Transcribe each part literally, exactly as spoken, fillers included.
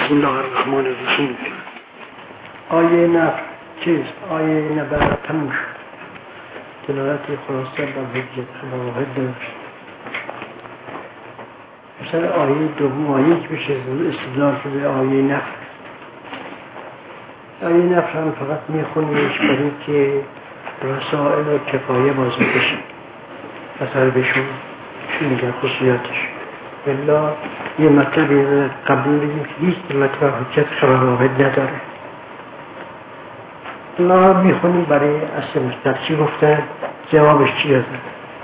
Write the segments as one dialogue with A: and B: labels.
A: بسم الله الرحمن الرحیم. آیه نفر چیست؟ آیه نبر تموم شد. دلالتی خلاصه با حجت واحد داشت. مثلا آیه دوم آیه که بشه استدلال شده آیه نفر. آیه نفر هم فقط میخونیش برای که رسائل و کفایه بازی بشه اثر بشون چون میگن خصوصیاتش. بلا یه مطلبی قبل بگیم که هیچ مطلب حجت خبر واحد نداره. الله میخونیم برای اصل مطلب چی گفتن، جوابش چی دادن.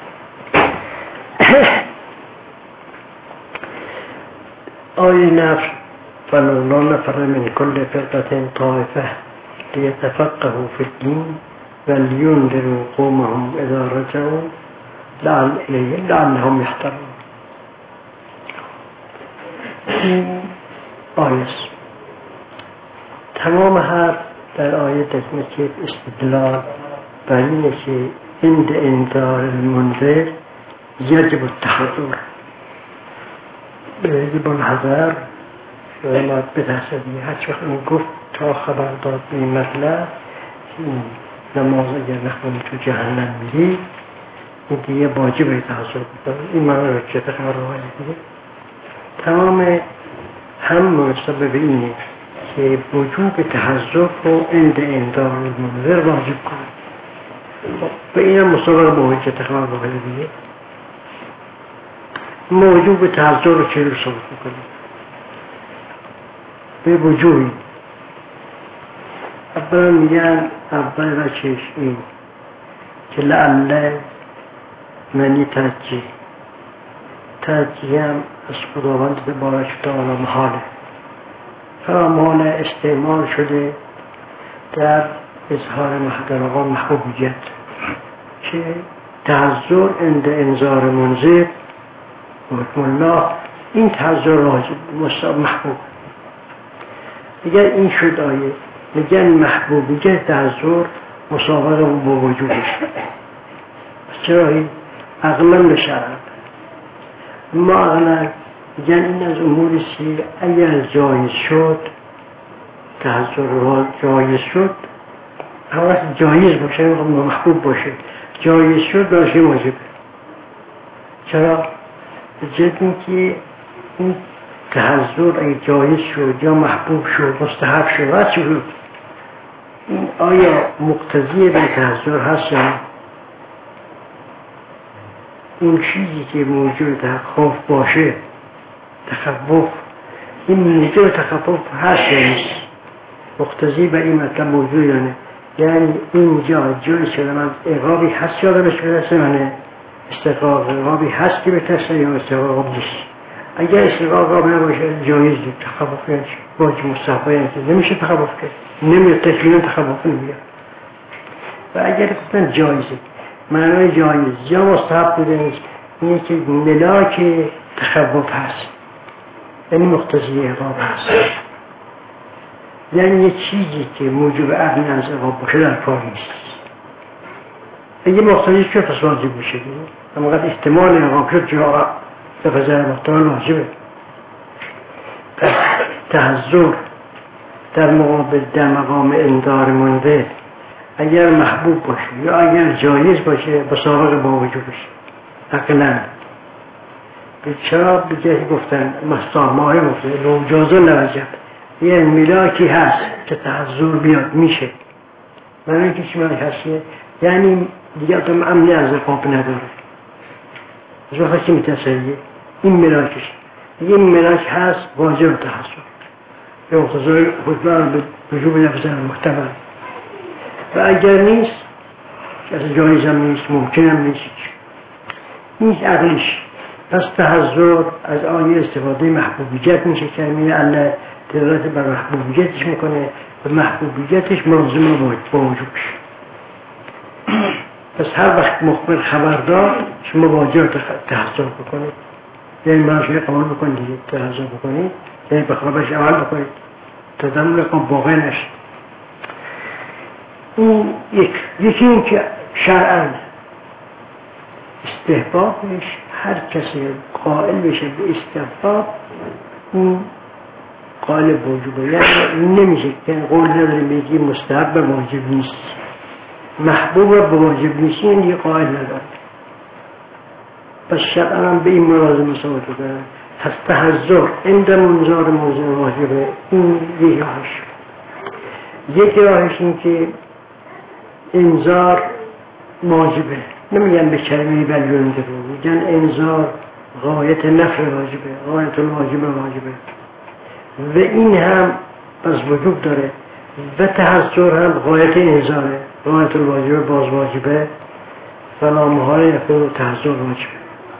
A: آیه نفر فلولا نفر من كل فرقة طائفة ليتفقهوا في الدين ولينذروا قومهم إذا رجعوا لعل إليهم لعلهم يحترون. این آیه است. تمام هر در آیه دکمه که استدلال بر اینه که عند انذار المنذر یجب التحذر، یجب الحذر شما بتحصیلی. هرچی وقت این گفت تا خبر داد به این مطلب این نماز اگر نخونی تو جهنم میری، این دیگه واجبه تحذر بکنی. این معنی رو که خبر رو دیگه تمام هم مناسب به اینه که وجوب تحذر رو عند انذار المنذر واجب کنه. و اینم مسابقه با حجت خبر واحد دیگه. موجوب تحذر رو چه رو ثابت میکنه؟ به وجوبی. اولا میگن اول بچهش این که لعله منی ترجیح ترجیح هم از خداوند تبارک و تعالی محاله، فرامانه استعمال شده در اظهار محضر محبوبیت که تحذر عند انذار منذر حکم الله. این تحذر واجب مصاب محبوب. دیگر این شد آیه میگن محبوبیت تحذر مسابقه با وجودش. چرا این عقلا نشرد ما عقلا میگن این از اموری که اگر جایز شد تحذر را جایز شد، اول جایز باشه محبوب باشه، جایز شد باشه واجب. چرا؟ جدی که این تحذر اگه جایز شد یا محبوب شد مستحب شد و چی بود، این آیا مقتضی به تحذر هست یا اون چیزی که موجود در خوف باشه تخوف، این موجود تخوف هست یا نیست، مقتضی به این مطلب موجود یا نه. یعنی اینجا جایی شده من اقابی هست یا بهش برسه منه استقاق اقابی هست که بترسه یا استقاق نیست. اگر استقاق اقاب نباشه جایز دید تخوف یعنی واجب مستحبه یعنی نمیشه تخوف کرد، نمیاد تکلیل تخوف نمیاد. و اگر گفتن جایزه معنای جایز یا مستحب بوده نیست، اینه که ملاک تخوف هست یعنی مقتضی اقاب هست، یعنی یه چیزی که موجب عقل از اقاب باشه در کار نیست. اگه مقتضی شد پس واجب میشه، اما قد احتمال اقاب شد جا به فضل مقتضی واجبه. تحذر در مقابل در مقام انذار منذر اگر محبوب باشه یا اگر جایز باشه مسابقه با وجوبش عقلا. چرا بگه گفتن مستعماره گفتن لو جازه نوجب، یه ملاکی هست که تحذر بیاد میشه. من اینکه چی ملاک هستیه یعنی دیگه آدم امنی از اقاب نداره. از وقت که میتسلیه این ملاکش دیگه این ملاک هست واجب تحذر یا مقتضای خودبار به وجوب لفظ محتمل. و اگر نیست که از جایز هم نیست ممکن هم نیست نیست عقلیش. پس تحذر از آیه استفاده محبوبیت میشه که میگه الله دلالت بر محبوبیتش میکنه و محبوبیتش ملزم با وجوبش. پس هر وقت مخبر خبر داد شما واجب تحذر بکنید، یعنی منشوی قبول بکنید تحذر بکنید، یعنی به خبرش عمل بکنید تا دمون رقم واقع نشد. این یک یکی این که شرعاً استحبابش هر کسی قائل بشه به استحباب این قائل وجوبه، یعنی نمیشه که قول نداریم بگی مستحب به واجب نیست، محبوب به واجب نیست، این دیگه قائل نداره. پس شرعا هم به این ملازمه ثابت کنه. پس تحذر عند منظار موضوع واجبه، این یک راهش. یک راهش این که انذار واجبه، نمیگن به کلمه بلیونده رو، میگن انذار غایت نفر واجبه، غایت الواجبه واجبه و این هم پس وجوب داره و تحذر هم غایت انذاره، غایت الواجبه باز واجبه، فلا محاله یکون تحذر واجبه.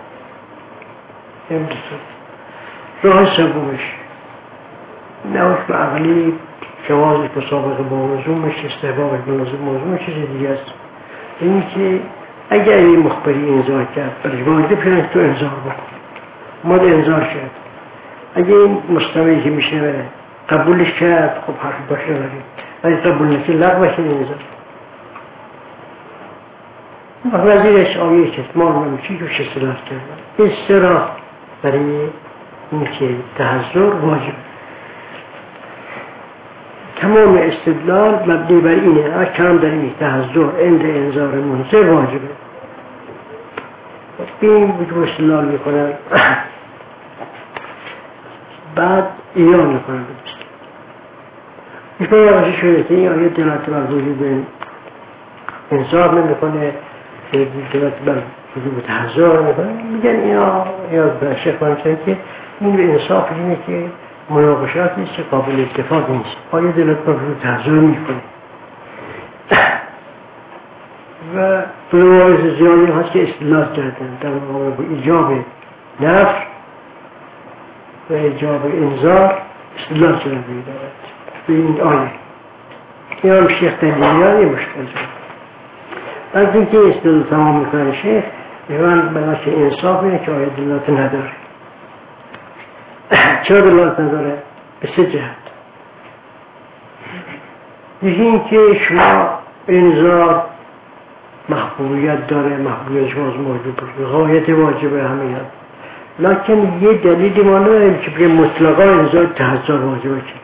A: این دوستان راه سومش نوش به عقلی جوازش مسابقه با موضوعش، استحبابش به موضوع چیز دیگه است. این که اگر این مخبری انذار کرد برش واجب شدن تو انذار بکن، ماد انذار شد. اگه این مستمعی که میشه قبولش کرد خب حرف باشه داریم، ولی قبول نکرد لغو باشه انذار. وزیرش آیه کتمان نمیشه که چه صلاح کردن. این سه راه برای این که تحذر واجب. تمام استدلال مبنی بر اینه، احکام در این تحذر عند انذار منذر واجبه. این وجود استدلال میکنن بعد ایران میکنن بودست میکنه یه شده که این آیه دلالت بر وجود انذار نمیکنه، دلالت بر وجود تحذر میکنه. میگن اینا یا به شیخ بانشن که این به انصاف اینه که مناقشات نیست که قابل اتفاق نیست، آیه دلالت بر وجود تحذر میکنه و بروایز زیانی هست که استدلال کردن در مقابل با ایجاب نفر و ایجاب انذار استدلال کردن به این آیه. این هم شیخ دلیلیان یه مشکل شد. بعد اینکه استدلال تمام میکنه شیخ میگن بناش انصاف اینه که آیه دلالت نداره. چرا دلالت نداره؟ به سه جهت. یکی این که شما انذار محبوبیت داره، محبوبیتش باز موجود باشه، غایت واجبه همه هست، لیکن یه دلیلی ما نداریم که بگه مطلقا انذار تحذر واجبه. که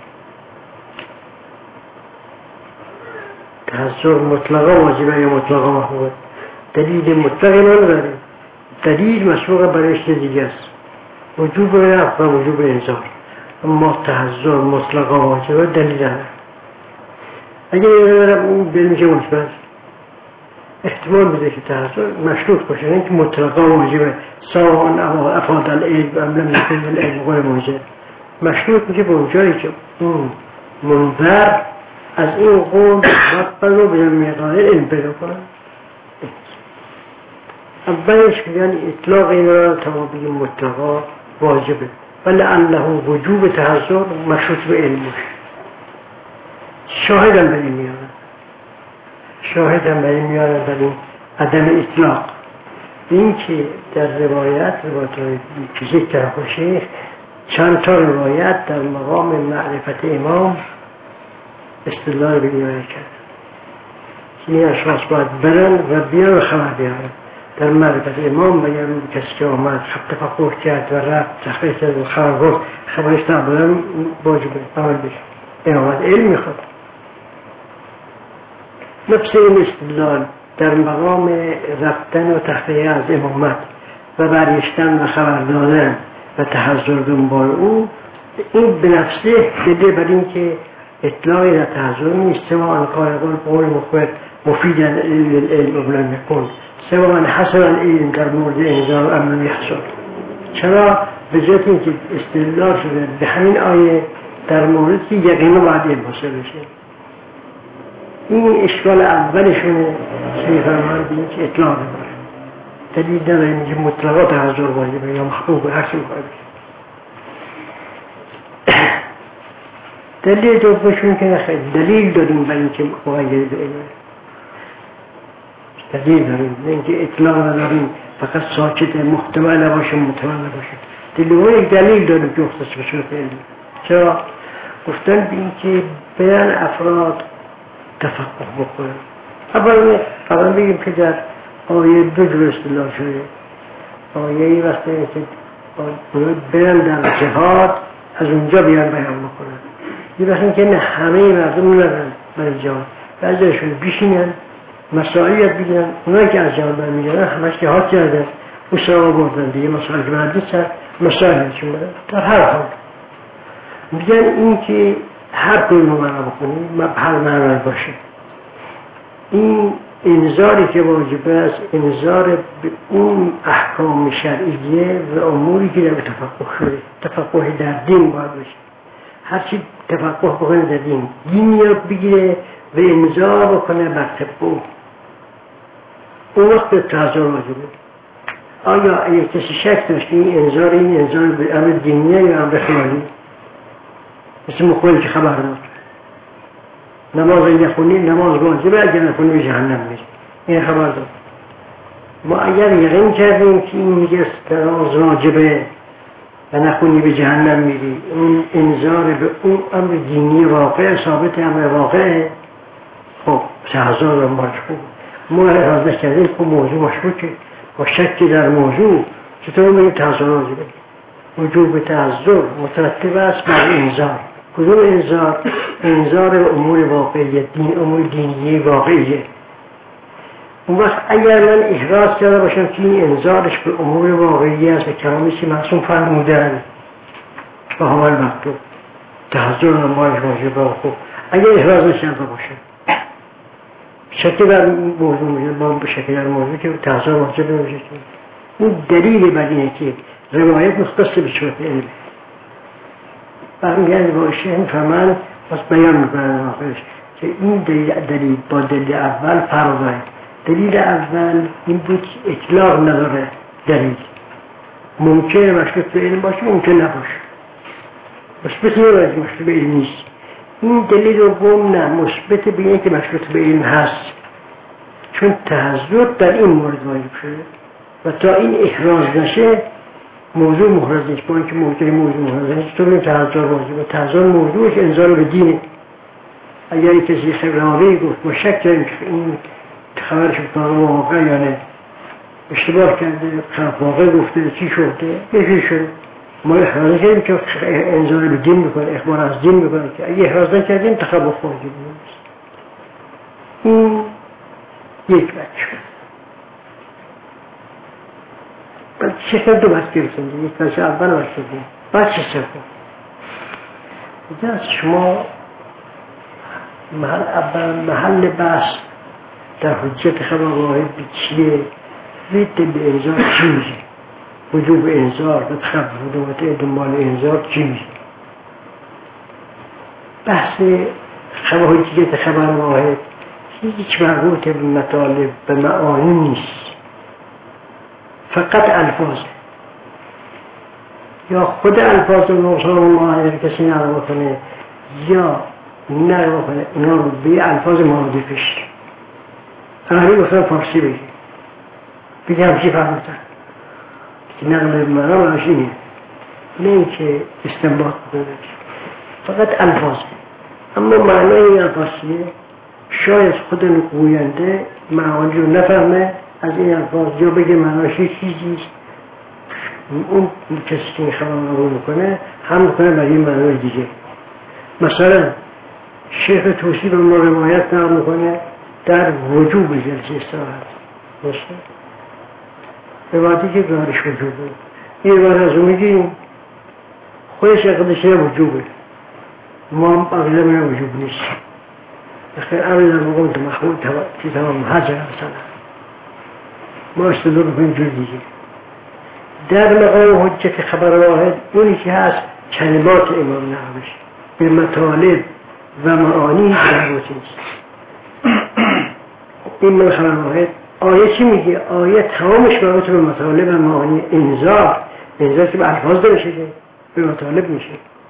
A: تحذر مطلقا واجبه یا مطلقا محبوبه؟ دلیل مطلقی نداریم. دلیل مسبوق برایش دیگه است، وجوب رفع و وجوب انذار، اما تحذر مطلقا واجبه دلیل نداره. اگر این دلیل میشه مثبت، احتمال بده که تحذر مشروط باشه، نه که مطلقا واجبه. سواء افاد العلم ام لم یکن العلم غیر موجب، مشروط میشه به اونجایی که اون منظر از این قول مقبل رو به مقدار علم پیدا کنن. اولش میگن اطلاق این را تا بگیم مطلقا واجبه، ولی انه وجوب تحذر مشروط به علم باشه. شاهدم بر این میارن، شاهدم بر این میارن بر این عدم اطلاق. این که در روایت روایت های که ذکر خوشی چند تا روایت در مقام معرفت امام استدلال به این آیه کرد که این اشخاص باید برن و بیان و خبر بیارن. در معرفت امام بگن کسی که آمد خب تفکر کرد و رفت تخریف کرد و خبر گفت، خبرش تقبلن واجبه عمل بشه. این آمد علم میخواد. نفس این استدلال در مقام رفتن و تخلیه از امامت و برگشتن و خبر دادن و تحذر دنبال او، این به نفسه بده بر این که اطلاعی در تحذر نیست. سواء کار قول مخبر مفید العلم العلم ابلن میکن، سواء حسن العلم در مورد انذار امن یحصل. چرا؟ به جهت اینکه استدلال شده به همین آیه در مورد که یقینا باید علم حاصل بشه. این اشکال اولشونه که فرمان بین که اطلاع نباره، دلیل نداریم که مطلقا تحذر واجبه یا محبوبه، هر چی میخواد بشه. دلیل دومشون که نخیر دلیل داریم برای اینکه مغیر به علمه، دلیل داریم، نه اینکه اطلاع نداریم فقط ساکت محتمل نباشه محتمل نباشه. دلیل یک دلیل داریم که اختصاص به صورت علم. چرا؟ گفتن به اینکه بیان افراد تفقه بکنن. اولا اولا بگیم که در آیه دو جور استدلال شده. آیه وقتی که برن در جهاد از اونجا بیان بیان بکنن، یه وقتی که نه همه مردم نرن برای جهان، بعضیشون بیشینن مسائل یاد بگیرن، اونایی که از جهان برمیگردن همش جهاد کردن، مسائل بردن دیگه، مسائل که بردی سر مسائلشون بدن. در هر حال میگن این که هر کاری رو معنا بکنیم هر معنی باشه، این انذاری که واجب است انذار به اون احکام شرعیه و اموری که در تفقه شده. تفقه در دین باید باشه، هرچی تفقه بکنه در دین دین یاد بگیره و انذار بکنه بر طبق اون، اون وقت تحضر واجبه. آیا اگه کسی شک داشت این انذار این انذار به امر دینیه یا امر خیالی؟ مثل مخوری که خبر داد نماز اگه نخونی نماز واجبه، اگه نخونی به جهنم میری، این خبر داد. ما اگر یقین کردیم که این میگه نماز واجبه و نخونی به جهنم میری، اون انذار به اون امر دینی واقع ثابت امر واقع، خب تحضر و مشکوک. ما احراز نکردیم که موضوع مشکوکه و شکی در موضوع، چطور میگه تحضر واجبه؟ وجوب تحضر مترتب است بر انذار. کدوم انذار؟ انذار امور واقعیه، دین امور دینی واقعیه. اون وقت اگر من احراز کرده باشم که این انذارش به امور واقعی است و کلامی که معصوم فرمودن و حمل مکتوب تحضر نمایش واجبه، خوب اگر احراز نکرده باشم شکل در موضوع میشه، با شکل در موضوع که تحضر واجبه میشه. این دلیل بر اینه که روایت مختص به صورت علم برمیگرده باشه این فرمان بس بیان میکنن آخرش که این دلیل, دلیل با دلیل اول فرق داره. دلیل اول این بود که اطلاق نداره، دلیل ممکنه مشروط به علم باشه ممکن نباشه، مثبت نباید مشروط به علم نیست. این دلیل رو گم نه مثبت به اینه که مشروط به علم هست، چون تحضر در این مورد واجب شده و تا این احراز نشه موضوع محرز نیست. با اینکه موضوع موضوع محرز نیست تو بیم تحضر واجبه. تحضر موضوعش انذار به دینه. اگر کسی خبرانه گفت ما شک داریم که این خبرش بکنه واقع یا نه، اشتباه کرده، خلاف واقع گفته، چی شده بفیر شده، ما احراز کردیم که انذار به دین بکنه، اخبار از دین بکنه، که اگه احراز نکردیم تخبر واجب نیست. این یک بچه بعد چه دو بچه بسنده، یک بچه اول بسنده بچه سفر اینجا از شما محل اول محل بحث در حجت خبر واحد به چیه؟ رد به انذار چی میشه؟ وجوب انذار و تخبر دنبال انذار چی میشه؟ بحث خبر حجت خبر واحد هیچ مربوط به مطالب به معانی نیست، فقط الفاظ یا خود الفاظ نقصان و معانی کسی نقل بکنه یا نقل بکنه اونا رو به الفاظ مرادفش. همه گفتن فارسی بگی بگی همچی فرمودن که نقل معنا معناش اینه، نه اینکه استنباط بکنه، فقط الفاظ. اما معنای این الفاظ چیه؟ شاید خود گوینده معانی رو نفهمه از این الفاظ، یا بگه معناش چیزیست، اون کسی که این خبر رو میکنه هم میکنه برای این معنای دیگه. مثلا شیخ توسی به ما روایت نقل میکنه در وجوب جلسه استراحت، باشه روایتی که دارش وجوبه، این روایت از اون میگیم خودش اقدش نه وجوبه، ما هم اقدام نه وجوب نیست. بخیر امر در مقام محمود که تمام حجر مثلا ما استدلال بکنیم جور دیگه. در مقام حجت خبر واحد اونی که هست کلمات امام نقلش به مطالب و معانی مربوطی نیست. این من خبر واحد آیه چی میگه؟ آیه تمامش مربوط به مطالب و معانی. انذار انذار که به الفاظ داره شده به مطالب میشه.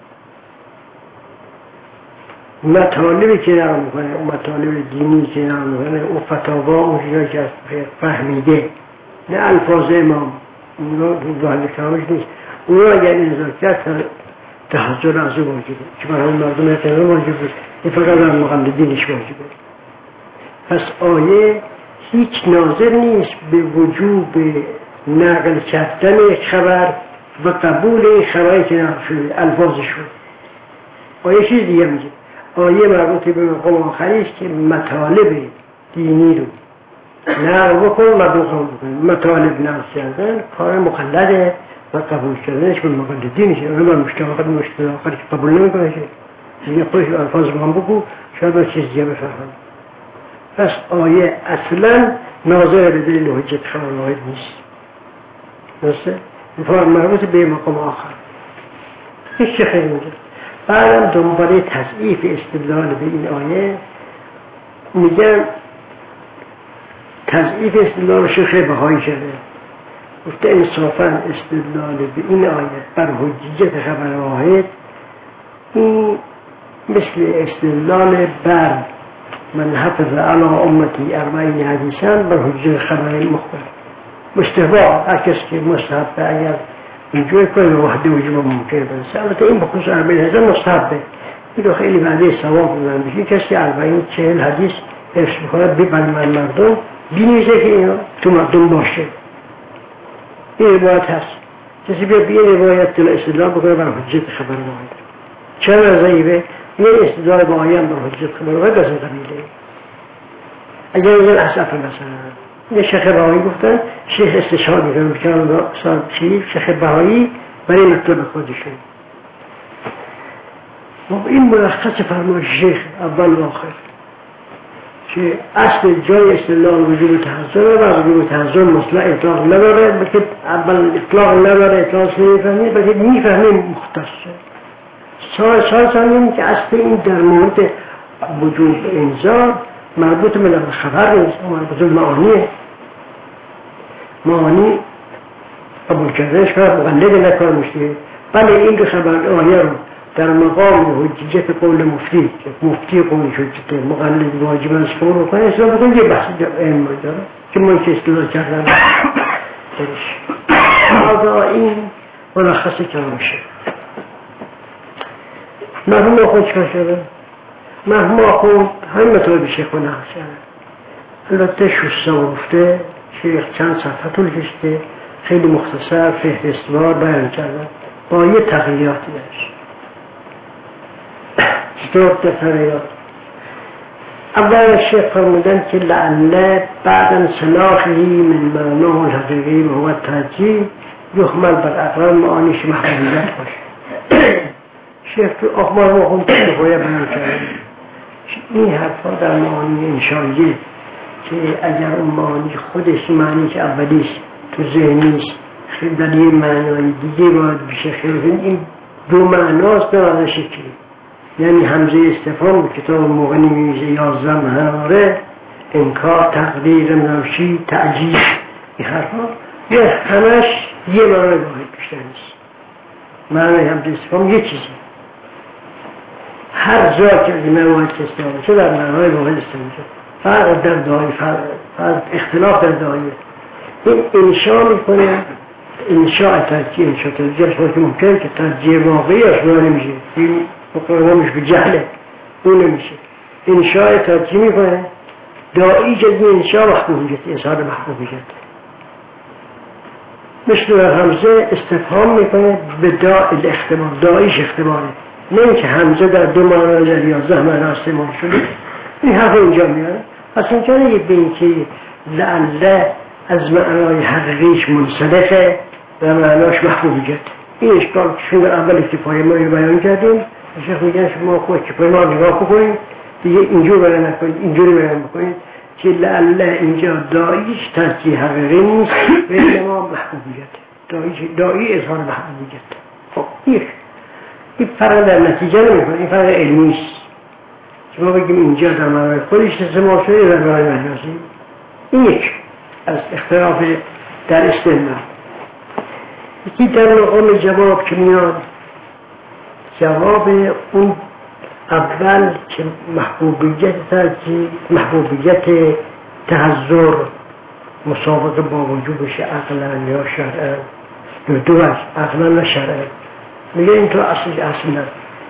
A: مطالبی که نقل میکنه اون مطالب دینی که نقل میکنه اون فتاوا اون چیزایی که از فهمیده، نه الفاظ امام، اون رو ظاهر کلامش نیست. اون رو اگر انذار کرد تحضر از او واجبه که برای اون مردم اعتنام واجبه، این فقط در مقام دینش واجبه. پس آیه هیچ ناظر نیست به وجوب نقل کردن خبر و قبول خبری که نقل شده الفاظش رو. آیه چیز دیگه میگه. آیه مربوط به مقام آخری است که مطالب دینی رو نقل بکن و بقول بکن. مطالب نقل کردن کار مخلده و قبول کردنش به مقلدین میشه. اون من مشتاق مشتاق آخری که قبول نمیکنه که دیگه خودش الفاظ من بگو شاید با چیز دیگه بفهمم. پس آیه اصلا ناظر به دلیل حجت خبر واحد نیست. درسته؟ این مربوط به مقام آخر. هیچ چه خیلی میگه. بعدم دنباله تضعیف استدلال به این آیه میگن تضعیف استدلال شیخ بهایی کرده. گفته انصافا استدلال به این آیه بر حجیت خبر واحد این مثل استدلال بر من حفظ علی امتی اربعین حدیثا بر حجیت خبر مخبر مستحبا. هر کسی که مستحبه اگر اینجور کنه وحده وجوب ممکنه بنسه. البته این بخصوص اربعین حدیثا مستحبه. این رو خیلی بعده ثواب بودن بشید. کسی اربعین چهل حدیث حفظ بکنه ببن من مردم بینیزه که اینا تو مردم باشه. این روایت هست. کسی بیا بین روایت دل استدلال بکنه بر حجیت خبر واحد. چرا ضعیفه؟ این استدلال با آیه بر حجیت خبر واحد از این قبیله. اگر این اصفه مثلا یه شیخ بهایی گفتن شیخ استشهاد میکنه بکنم با صاحب شیخ شیخ بهایی برای مطلب خودشون. این ملخص فرمای شیخ اول و آخر که اصل جای استدلال وجود تحضر و از وجود تحضر مطلق اطلاق نداره. بلکه اول اطلاق نداره اطلاق نمیفهمی بلکه میفهمیم مختصه. سال سال سالیم که اصل این در مورد وجود انذار مربوط به لفظ خبر نیست، مربوط به معانیه. معانی قبول کردنش کار مقلد نکار میشه. بله این دو خبر آیه رو در مقام حجیت قول مفتی مفتی قولش حجیت مقلد واجب از قول رو کنه اصلا بکن یه بحث علم داره که من که استدلال کردن درش آقا این ملخص کلام میشه. مرحوم آخوند چکار شده؟ مرحوم آخوند همین مطالب شیخ رو نقل شده. البته شسته و گفته شیخ چند صفحه طول کشیده خیلی مختصر فهرستوار بیان کردن با یه تغییراتی داشت. چطور تغییرات؟ اول الشيخ فرمودن که لعله بعد انسلاخه من معناه الحقیقی و هو الترجیح یحمل بر اقرار معانیش محبوبیت باشه. شیخ تو اخبار و خون تقویه بیان کرده این حرفا در معانی انشاییه که اگر اون معانی خودش معنی که اولیست تو ذهنیست خیلی در یه معنای دیگه باید بشه خیلی این دو معناست در آن شکلی. یعنی همزه استفهام کتاب مغنی میشه یا زمهاره انکار تقدیر نوشی تعجیز این حرفا یه همش یه معنای واحد بیشتر نیست. معنای همزه استفهام یه چیزی هر جا که معنای استفهام چه در معنای واحد استفهام فرق در دعایی فرق, فرق اختلاف در دعایی این انشاء میکنه انشاء ترجیح انشاء ترجیح شما که ممکنه که ترجیح واقعی اشباه نمیشه این مقررمش به جهله اون نمیشه. انشاء ترجیح میکنه دعایی جدی انشاء محبوبیت اظهار محبوبیت مثل همزه استفهام میکنه به داء الاختبار دعایش اختباره نه اینکه همزه در دو معنی در یازده معنی استعمال شده. این حرف اینجا میاره پس اینجا نگید به این که لعله از معنای حقیقیش منسلخه و معناش محبوبیت. این اشکال که در اول اکتفای ما رو بیان کردیم شیخ میگن شما خود اکتفای ما نگاه بکنید دیگه اینجور بیان نکنید اینجوری بیان بکنید که لعله اینجا داییش ترجیح حقیقی نیست و اینما محبوبیت دایی اظهار محبوبیت. خب این این فرق در نتیجه نمیکنه این فرق علمیست. شما بگیم اینجا در معنای خودش استعمال شده در معنای مجازی این یک از اختلاف در استعمال. یکی در مقام جواب که میاد جواب اون اول که محبوبیت ترجیح محبوبیت تحضر مسابقه با وجوبش عقلا یا شرعا یا دو وجه عقلا و شرعا میگه این تو اصل اصل نه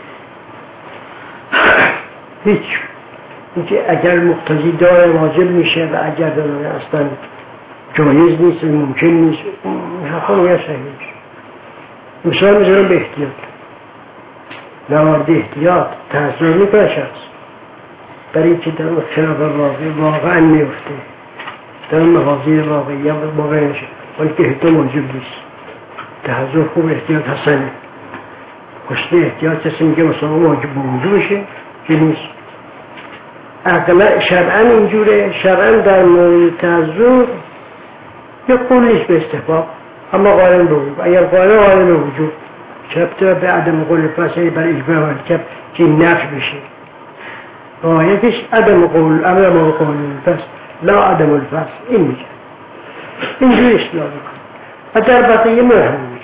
A: هیچ اینکه اگر مقتضی داره واجب میشه و اگر داره اصلا جایز نیست ممکن نیست حقا میگه صحیح مثال میذارم به احتیاط موارد احتیاط تحصیل میکنه شخص برای که در اون خلاف واقعی واقعا میفته در اون مغازی واقعی یا واقعی نشه ولی که احتیاط موجود نیست تحضر خوب احتیاط حسنه حسن احتیاط کسی میگه مثلا واجب بوجود بشه که نیست اقلا شرعا اینجوره شرعا در مورد تحضر یا قولیش به استحباب اما قائل به وجوب اگر قائل قائل به وجوب چبته به عدم قول فصلی بر اجبار مرکب که نفی بشه غایتش عدم قول عدم قول الفصل لا عدم الفصل این میشه اینجوری اصلاح میکنه و در بقیه مرحوم میشه.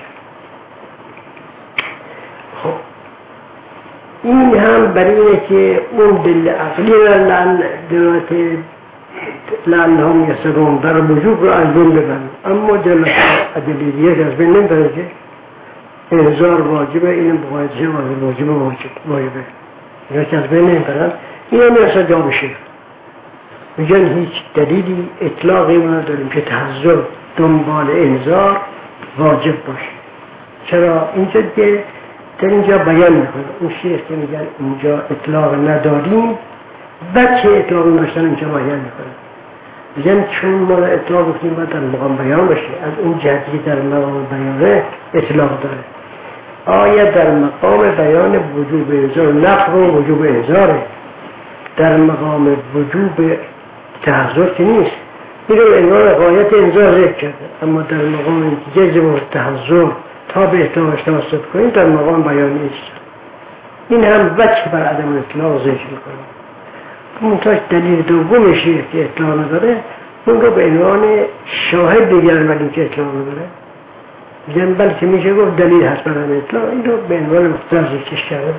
A: خب این هم برای اینه که اون دل عقلی لعن دلات لعنهم یسرون در وجوب رو از بین ببرن اما دلات ادلیت از بین نمیبرن که انذار واجبه این بقایدشه واجبه واجب واجبه یا که از بین نمیبرن این هم اصلا جا بشه میگن هیچ دلیلی اطلاقی ما نداریم که تحضر دنبال انذار واجب باشه چرا اینجا که در اینجا بیان میکنه اون شیخ که میگن اینجا اطلاق نداریم بچه اطلاق داشتن اینجا بیان میکنه میگن چون ما را اطلاق بکنیم باید در مقام بیان باشه از اون جهتی در مقام بیانه اطلاق داره آیا در مقام بیان وجوب انذار نفر و وجوب انذاره در مقام وجوب تحضر که نیست این رو انگار غایت انذار ذکر کرده اما در مقام جزم و تحضر تا به اطلاقش توسط کنیم در مقام بیان نیست این هم وجه بر عدم اطلاق ذکر میکنه منتاش دلیل دومشی که اطلاق نداره اون رو به عنوان شاهد دیگر ولی که اطلاق نداره میگن بلکه میشه گفت دلیل هست برای اطلاق این رو به عنوان مختصر ذکرش کرده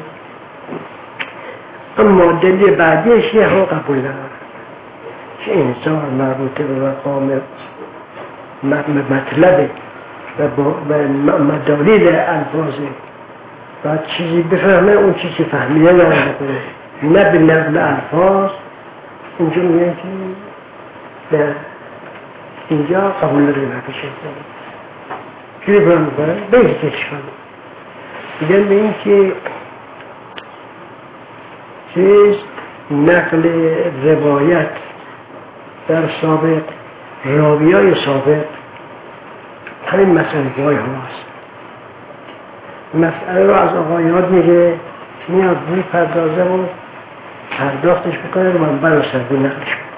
A: اما دلیل بعدیش یه ها قبول نداره که انسان مربوطه به مقام مطلبه و مدالیل الفاظه باید چیزی بفهمه اون چیزی فهمیده نکنه نه به نقل الفاظ اینجا میگه که به اینجا قبول نداره بکشه چیزی برای میکنه به این کش کنه میگن به این که چیز نقل روایت در سابق راویای سابق همین مسئله های هاست مسئله رو از آقایات میگه میاد روی پردازه و پرداختش بکنه رو من برای سرگو نقلش کنه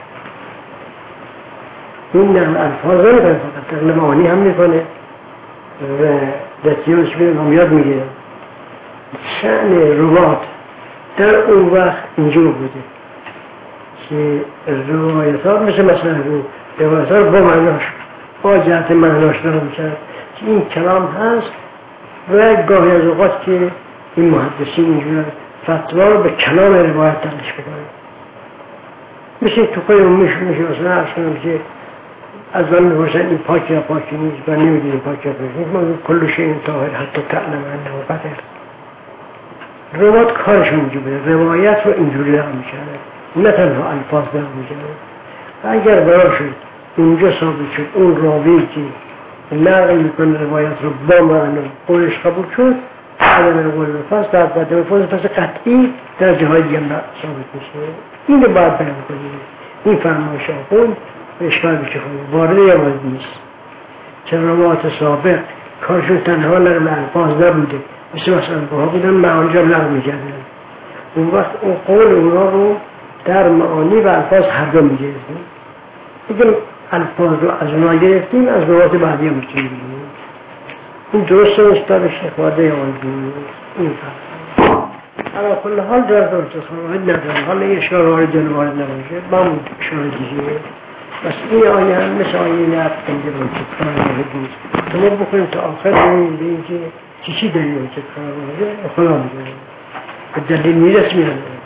A: این نقل الفاظ رو میکنه فقط نقل معانی هم میکنه و دستیانش میگه نمیاد میگه شأن روات در اون وقت اینجور بوده که روایت ها مثل مثلا رو روایت ها با معناش با جهت معناش دارم میشن که این کلام هست و گاهی از اوقات که این محدثین اینجور فتوا رو به کلام روایت تنش بکنه مثل توقعی امیش میشه مثلا عرض کنم که از من میپرسن این پاک یا پاکی نیست و نمیدونی پاک یا پاکی نیست ما کلش این طاهر حتی تعلم انه و قدر روایت کارشون اینجور بده روایت رو اینجوری نقل میکنه نه تنها الفاظ نقل میکنه و اگر برای شد اینجا ثابت شد اون راوی که نقل میکنه روایت رو با معنا قولش قبول شد عدم قول الفاظ در بعد الفاظ پس قطعی در جاهای دیگه ثابت میشه این رو باید بیان کنیم این فرمایش آخوند به اشکال بشه کنیم وارد یا وارد نیست چه روایت سابق کارشون تنها نقل الفاظ نبوده مثل مثلا ها بودن معانی را نقل میکردن اون وقت اون قول اونا رو در معانی و الفاظ هر دو میگرفتیم اگر الفاظ رو از اونا گرفتیم از روایت بعدی هم میتونیم این درست نیست تا بشه خواده یا آنجور این فرق علا کل حال در درست خواهد ندارم حالا یه اشکال وارد جلو وارد نباشه با هم اشکال دیگه بس این آیه هم مثل آیه نفت کنده باید کنه وارد نیست ما بکنیم تا آخر بینیم به این که چی چی داریم باید کنه وارد خدا میگه به دلیل میرس میرم